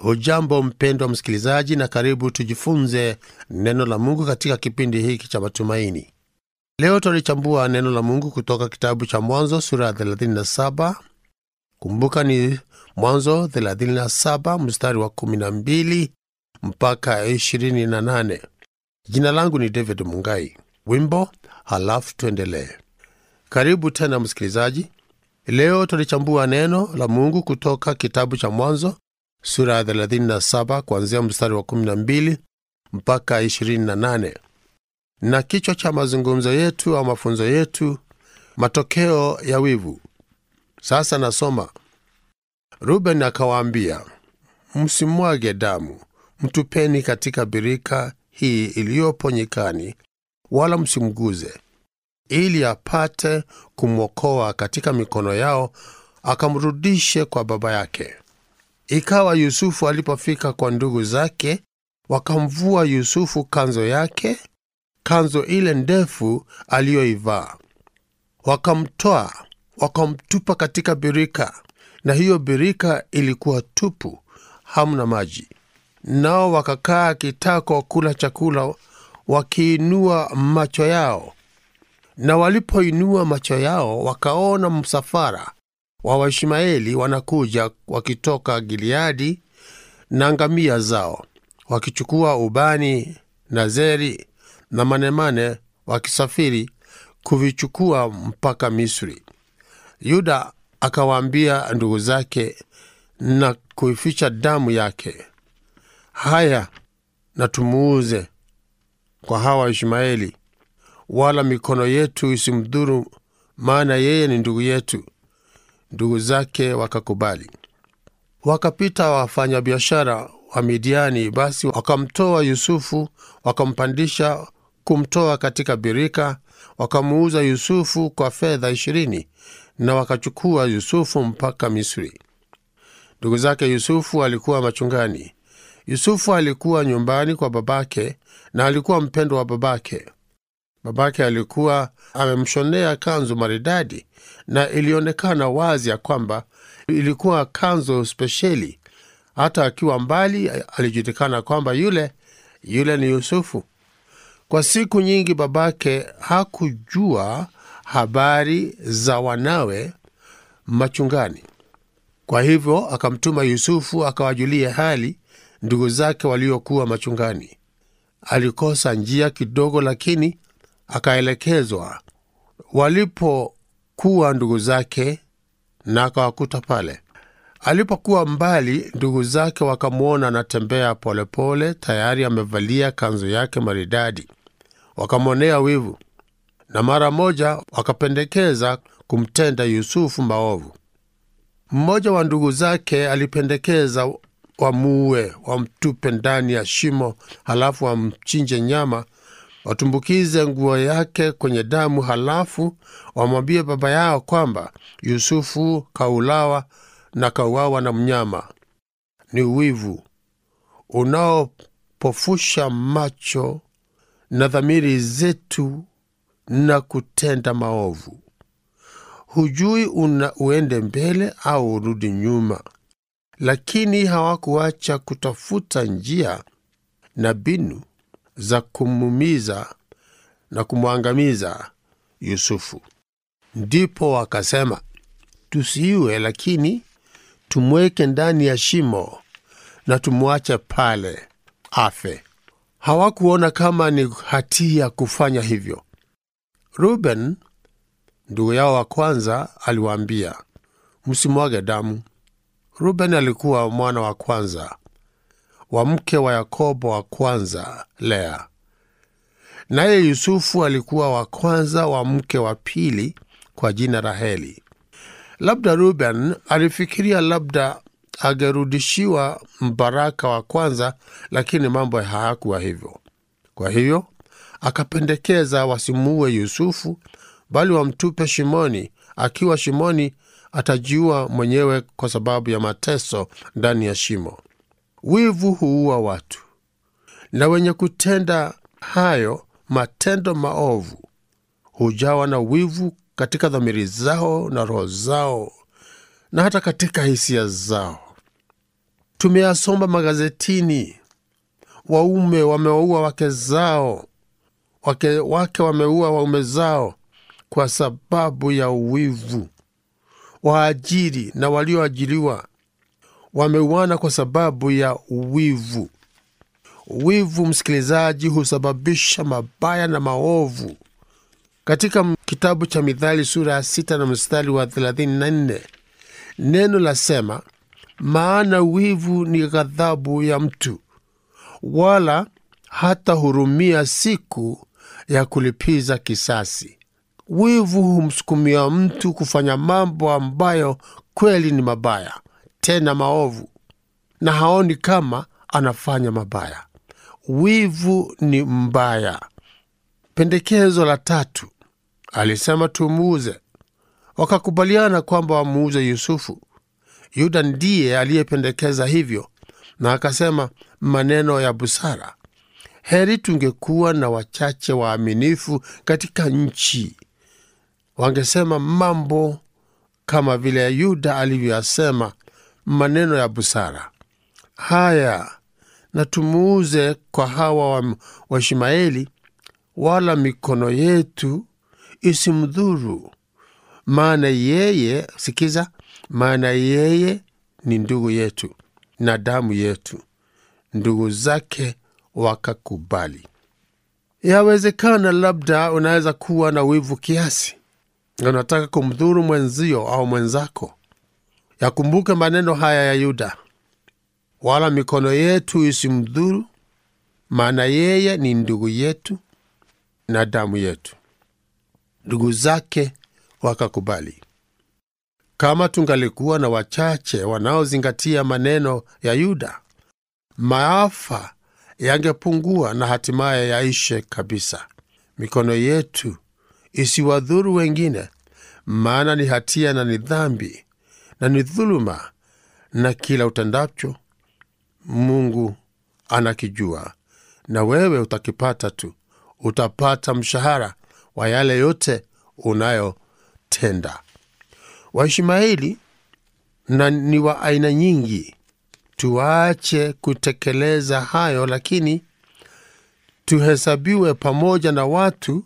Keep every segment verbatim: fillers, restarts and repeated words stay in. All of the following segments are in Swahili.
Hujambo mpendwa msikilizaji, na karibu tujifunze neno la Mungu katika kipindi hiki cha matumaini. Leo tulichambua neno la Mungu kutoka kitabu cha Mwanzo sura thelathini na saba. Kumbuka ni Mwanzo thelathini na saba mstari wa kumi na mbili mpaka ishirini na nane. Jina langu ni David Mungai. Wimbo halafu tuendelee. Karibu tena msikilizaji. Leo tulichambua neno la Mungu kutoka kitabu cha Mwanzo sura thelathini na saba kuanzia mstari wa kumi na mbili mpaka ishirini na nane. Na kichwa cha mazungumzo yetu au mafunzo yetu, matokeo ya wivu. Sasa nasoma. Ruben akawaambia, msimwage damu, mtupeni katika birika hii iliyopo nyikani, wala msimguze, ili apate kumwokoa katika mikono yao, akamrudishe kwa baba yake. Ikawa Yusufu alipofika kwa ndugu zake, wakamvua Yusufu kanzo yake, kanzo ile ndefu aliyoivaa. Wakamtoa, wakamtupa katika birika, na hiyo birika ilikuwa tupu, hamna maji. Nao wakakaa kitako kula chakula, wakiinua macho yao. Na walipoinua macho yao, wakaona msafara wa Waishmaeli wanakuja wakitoka Gileadi na ngamia zao, wakichukua ubani na zeri na manemane, wakisafiri kuvichukua mpaka Misri. Yuda akawaambia ndugu zake na kuificha damu yake, haya na tumuuze kwa hawa Ishmaeli, wala mikono yetu isimdhuru, maana yeye ni ndugu yetu. Ndugu zake wakakubali. Wakapita wafanya biashara wa Midiani, basi wakamtoa Yusufu, wakampandisha kumtoa katika birika, wakamuuza Yusufu kwa fedha ishirini, na wakachukua Yusufu mpaka Misri. Ndugu zake Yusufu alikuwa machungani. Yusufu alikuwa nyumbani kwa babake, na alikuwa mpendo wa babake. Babake alikuwa amemshonea kanzu maridadi, na ilionekana wazi ya kwamba ilikuwa kanzu spesheli. Hata akiwa mbali alijulikana kwamba yule yule ni Yusufu. Kwa siku nyingi babake hakujua habari za wanawe machungani. Kwa hivyo akamtuma Yusufu akawajulie hali ndugu zake waliokuwa machungani. Alikosa njia kidogo, lakini akaelekezwa walipokuwa ndugu zake, na akawakuta pale. Alipokuwa mbali, ndugu zake wakamuona anatembea polepole, tayari amevalia kanzu yake maridadi. Wakamwonea wivu, na mara moja wakapendekeza kumtenda Yusufu maovu. Mmoja wa ndugu zake alipendekeza wamuue, wamtupe ndani ya shimo, halafu wamchinje nyama, watumbukize nguo yake kwenye damu, halafu wamwambie baba yao kwamba Yusufu kaulawa na kauawa na mnyama. Ni wivu unaopofusha macho na dhamiri zetu na kutenda maovu. Hujui una uende mbele au urudi nyuma. Lakini hawakuacha kutafuta njia na binu za kumumiza na kumwangamiza Yusufu. Ndipo wakasema, tusiue, lakini tumweke ndani ya shimo na tumwache pale afe. Hawakuona kama ni hatia kufanya hivyo. Ruben, ndugu yao wa kwanza, aliwaambia, msimwage damu. Ruben alikuwa mwana wa kwanza wa mke wa Yakobo wa kwanza, Lea. Naye Yusufu alikuwa wa kwanza wa mke wa pili kwa jina Raheli. Labda Ruben alifikiria labda agerudishiwa mbaraka wa kwanza, lakini mambo hayakuwa hivyo. Kwa hiyo akapendekeza wasimuue Yusufu, bali wamtupe shimoni. Akiwa shimoni atajiua mwenyewe kwa sababu ya mateso ndani ya shimo. Wivu huua watu, na wenye kutenda hayo matendo maovu hujawa na wivu katika dhamiri zao na roho zao, na hata katika hisia zao. Tumeyasoma magazetini, waume wameua wake zao, wake, wake wameua waume zao kwa sababu ya uwivu. Waajiri na walioajiriwa wameuana kwa sababu ya uwivu. Wivu, msikilizaji, husababisha mabaya na maovu. Katika kitabu cha Mithali sura ya sita na mstari wa thelathini na nne, neno lasema, maana wivu ni ghadhabu ya mtu, wala hata hurumia siku ya kulipiza kisasi. Wivu humsukumia mtu kufanya mambo ambayo kweli ni mabaya, tena maovu, na haoni kama anafanya mabaya. Wivu ni mbaya. Pendekezo la tatu, alisema tumuuze. Wakakubaliana kwamba wamuuze Yusufu. Yuda ndiye aliyependekeza hivyo, na akasema maneno ya busara. Heri tungekuwa na wachache waaminifu katika nchi. Wangesema mambo kama vile Yuda alivyoyasema, maneno ya busara. Haya, na tumuuze kwa hawa wa, wa Ishmaeli, wala mikono yetu isimdhuru. Maana yeye, sikiza, maana yeye ni ndugu yetu na damu yetu. Ndugu zake wakakubali. Yawezekana labda unaweza kuwa na wivu kiasi, unataka kumdhuru mwenzio au mwenzako. Yakumbuke maneno haya ya Yuda, wala mikono yetu isimdhuru, maana yeye ni ndugu yetu na damu yetu. Ndugu zake wakakubali. Kama tungalikuwa na wachache wanaozingatia maneno ya Yuda, maafa yangepungua na hatimaye yaishe kabisa. Mikono yetu isiwadhuru wengine, maana ni hatia na ni dhambi na ni dhuluma, na kila utendacho Mungu anakijua, na wewe utakipata tu. Utapata mshahara wa yale yote unayotenda. Waishmaeli na ni wa aina nyingi. Tuache kutekeleza hayo, lakini tuhesabiwe pamoja na watu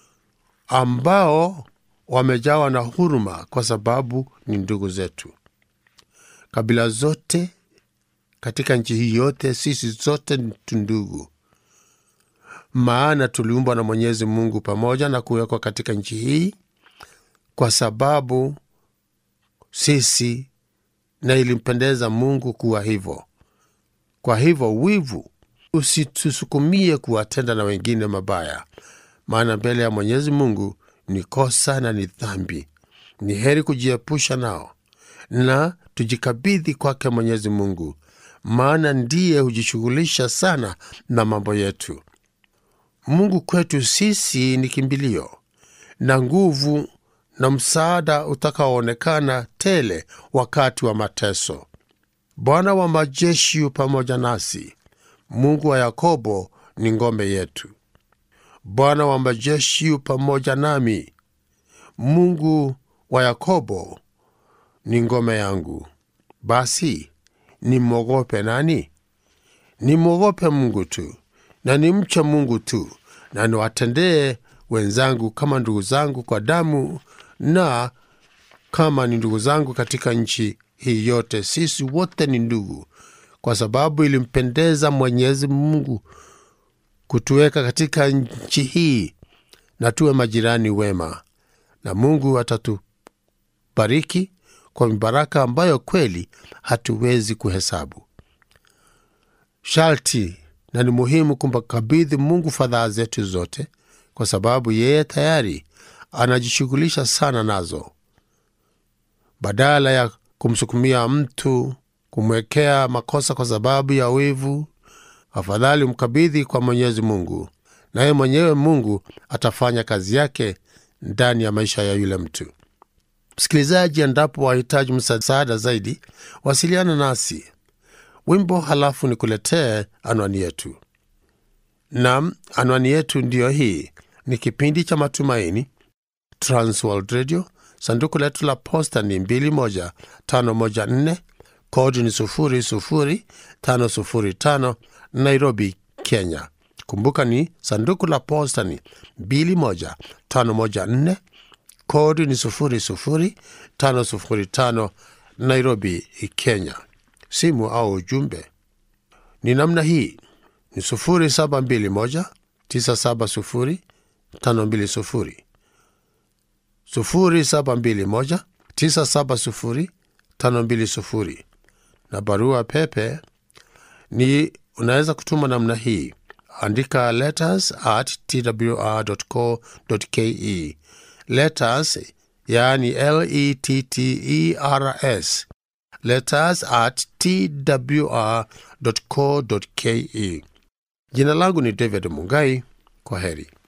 ambao wamejawa na huruma, kwa sababu ni ndugu zetu. Kabila zote katika nchi hii yote, sisi zote ni ndugu, maana tuliumbwa na Mwenyezi Mungu pamoja na kuwekwa katika nchi hii kwa sababu sisi, na ilimpendeza Mungu kuwa hivyo. Kwa hivyo wivu usitusukumie kuwatenda na wengine mabaya, maana mbele ya Mwenyezi Mungu ni kosa na ni dhambi. Ni heri kujiepusha nao na tujikabidhi kwake Mwenyezi Mungu, maana ndiye hujishughulisha sana na mambo yetu. Mungu kwetu sisi ni kimbilio na nguvu na msaada utakaoonekana tele wakati wa mateso. Bwana wa majeshi yu pamoja nasi. Mungu wa Yakobo ni ngome yetu. Bwana wa majeshi yu pamoja nami. Mungu wa Yakobo ni ngome yangu. Basi nimwogope nani? Nimwogope Mungu tu, na nimche Mungu tu, na niwatendee wenzangu kama ndugu zangu kwa damu, na kama ni ndugu zangu katika nchi hii yote. Sisi wote ni ndugu, kwa sababu ilimpendeza Mwenyezi Mungu kutuweka katika nchi hii na tuwe majirani wema, na Mungu atatubariki kwa mibaraka ambayo kweli hatuwezi kuhesabu. Sharti na ni muhimu kumkabidhi Mungu fadhaa zetu zote, kwa sababu yeye tayari anajishughulisha sana nazo. Badala ya kumsukumia mtu kumwekea makosa kwa sababu ya wivu, afadhali mkabidhi kwa Mwenyezi Mungu, naye mwenyewe Mungu atafanya kazi yake ndani ya maisha ya yule mtu. Msikilizaji, endapo wahitaji msaada zaidi, wasiliana nasi. Wimbo halafu nikuletee anwani yetu. Naam, anwani yetu ndiyo hii. Ni kipindi cha Matumaini, Transworld Radio. Sanduku letu la posta ni mbili moja tano moja nne, Kodi ni sufuri sufuri tano sufuri tano, Nairobi, Kenya. Kumbuka ni sanduku la posta ni mbili moja tano moja nne. Kodi ni sufuri sufuri tano sufuri tano, Nairobi, Kenya. Simu au ujumbe ni namna hii, ni sufuri saba mbili moja tisa saba sufuri tano mbili sufuri, sufuri saba mbili moja tisa saba sufuri tano mbili sufuri. Na barua pepe ni unaweza kutuma namna hii, andika letters at t w r dot co dot ke. Letters yani L E T T E R S, letters at t w r dot co dot ke. Jina langu ni David Mungai. Kwa heri.